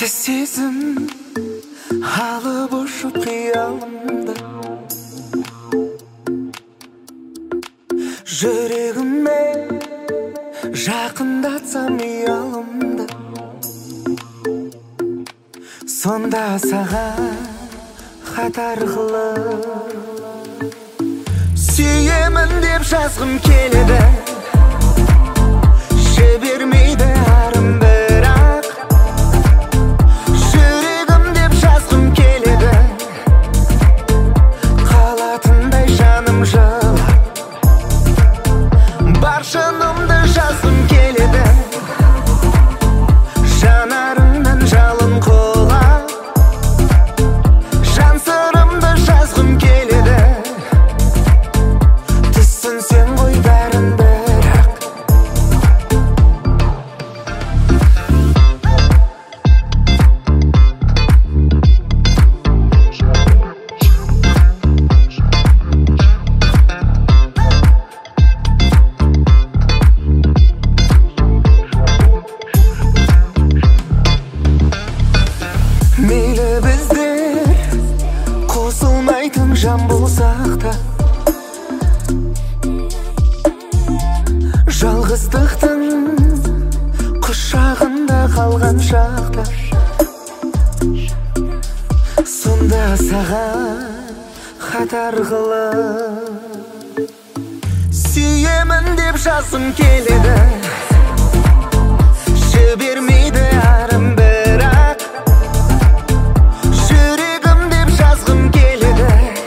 тәтті сезім алып ұшып қиялымды, жүрегіме жақындатсам ұялымды, сонда саған хат арқылы сүйемін деп жазғым келеді. Жібермейді арым бірақ жүрегім деп жазғым келеді. Қалатындай жаным жылап, бар шынымды жазғым келеді. Жанарыңнан жалын қолап, жан сырымды жазғым келеді. Түсінсең ғой бәрін бірақ мейлі біздер қосылмайтын жан болсақ та, жалғыздықтың құшағында қалған шақта, сонда саған хат арқылы сүйемін деп жазғым келеді. Жібермейді арым бірақ жүрегім деп жазғым келеді.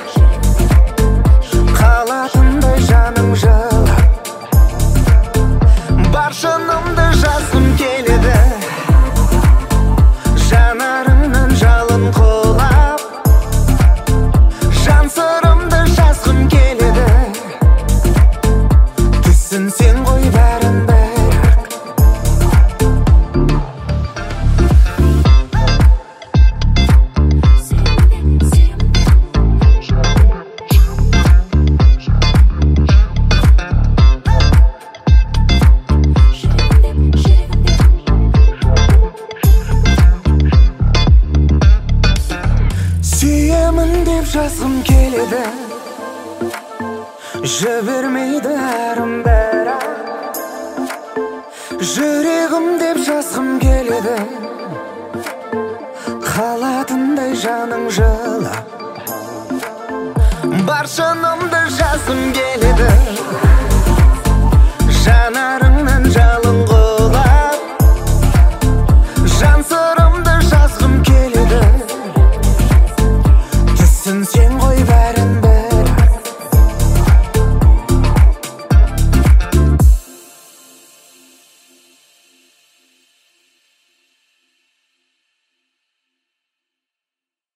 Қалатындай жаным жылап, бар шынымды жазғым келеді. Жанарыңнан жалын қолап, жан сырымды жазғым келеді. Түсінсең ғой бәрін бірақ сүйемін деп жазғым келеді. Жібермейді арым бірақ жүрегім деп жазғым келеді. Қалатындай жаның жылап, бар шынымды жазғым келеді. Жанар